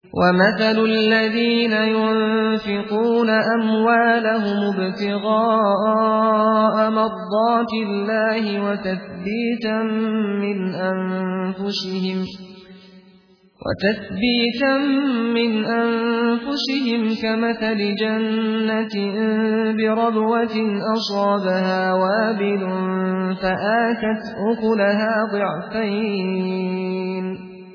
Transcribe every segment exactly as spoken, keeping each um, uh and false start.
ومثل الذين ينفقون أموالهم ابتغاء مرضات الله وتثبيتا من أنفسهم وتثبيتا من أنفسهم كمثل جنة بربوة أصابها وابل فآتت أكلها ضعفين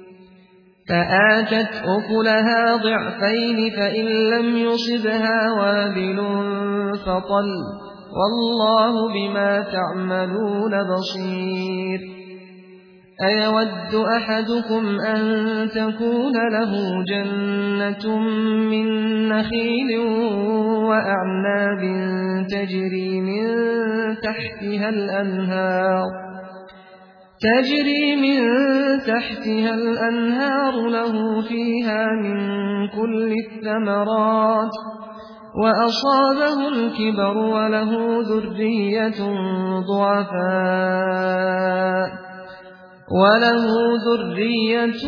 فآتت أكلها ضعفين فإن لم يصبها وابل فطل والله بما تعملون بصير أيود أحدكم أن تكون له جنة من نخيل وأعناب تجري من تحتها الأنهار تجري من تحتها الأنهار له فيها من كل الثمرات وأصابه الكبر وله ذرية ضعفاء وله ذرية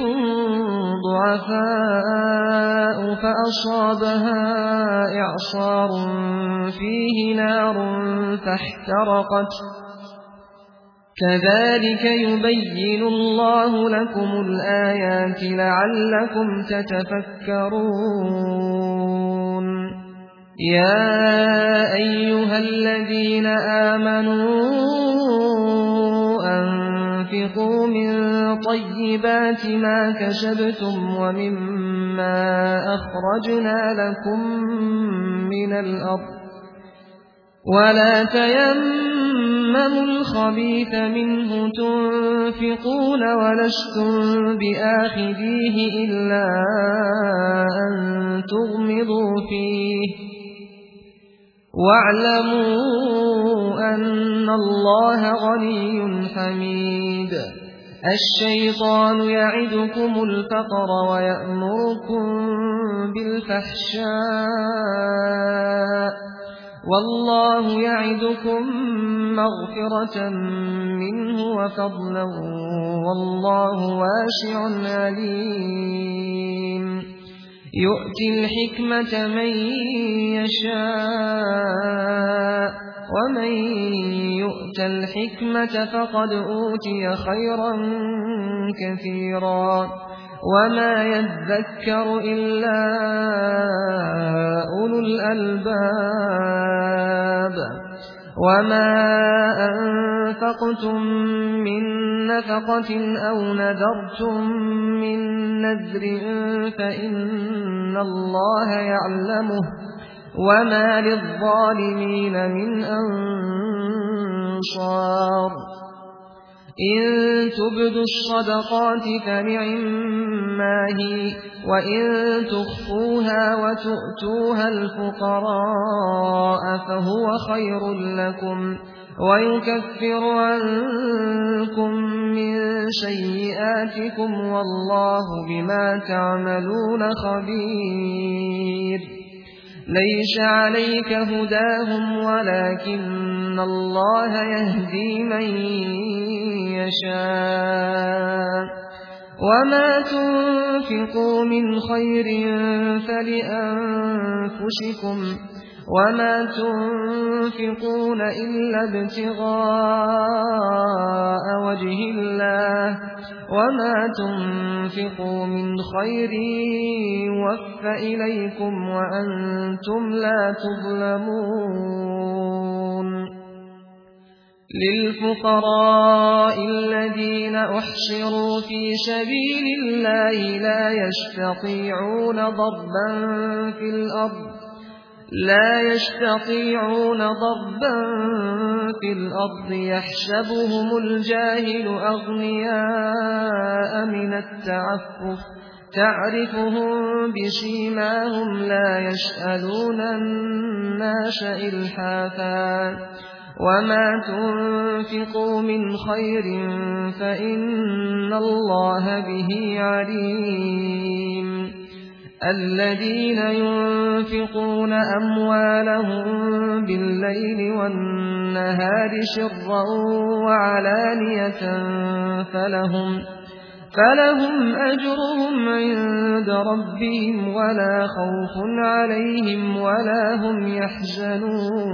ضعفاء فأصابها إعصار فيه نار فاحترقت كذلك يبين الله لكم الآيات لعلكم تتفكرون يا أيها الذين آمنوا أنفقوا من طيبات ما كسبتم ومما أخرجنا لكم من الأرض ولا تيمموا الخبيث منه تنفقون ولستم بآخذيه إلا أن تغمضوا فيه واعلموا أن الله غني حميد الشيطان يعدكم الفقر ويأمركم بالفحشاء والله يعدكم مغفرة منه وفضلا والله واسع عليم يؤتي الحكمة من يشاء ومن يؤت الحكمة فقد أوتي خيرا كثيرا وما يذكر إلا أولو الألباب وما أنفقتم من نفقة أو نذرتم من نذر فإن الله يعلمه وما للظالمين من أنصار إن تبدوا الصدقات فنعما هي وإن تخفوها وتؤتوها الفقراء فهو خير لكم ويكفر عنكم من سيئاتكم والله بما تعملون خبير ليس عليك هداهم ولكن الله يهدي من يشاء وما تنفقوا من خير فلأنفسكم وما تنفقون إلا ابتغاء وجه الله وما تنفقوا من خير يوفى إليكم وأنتم لا تظلمون للفقراء الذين أحصروا في سبيل الله لا يستطيعون ضربا في الأرض لا يستطيعون ضربا في الأرض يحسبهم الجاهل أغنياء من التعفف تعرفهم بسيماهم لا يسألون الناس إلحافا وما تنفقوا من خير فإن الله به عليم الذين ينفقون أموالهم بالليل والنهار سرا وعلانية فلهم فلهم أجرهم عند ربهم ولا خوف عليهم ولا هم يحزنون